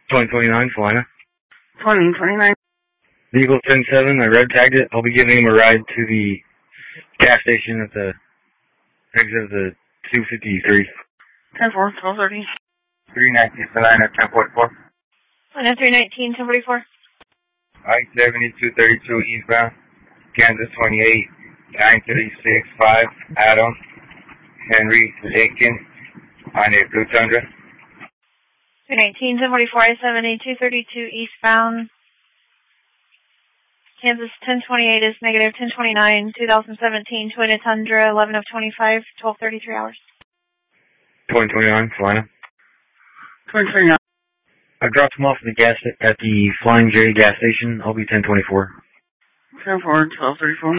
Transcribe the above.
2029, Salina. 2029. Vehicle 107, I red tagged it. I'll be giving him a ride to the gas station at the exit of the 253. 10-4, 1230. 319, Salina, 1044. Salina 319, 1044. I-7232 eastbound, Kansas 28, 9365, Adam, Henry, Lincoln, on a Blue Tundra. 319, 1044, I-7232 eastbound. Kansas 1028 is negative 1029, 2017, Toyota Tundra, 11 of 25, 12:33 hours. 2029, Salina. 2029. I dropped him off at the Flying J gas station. I'll be 1024. 10-4, 1234.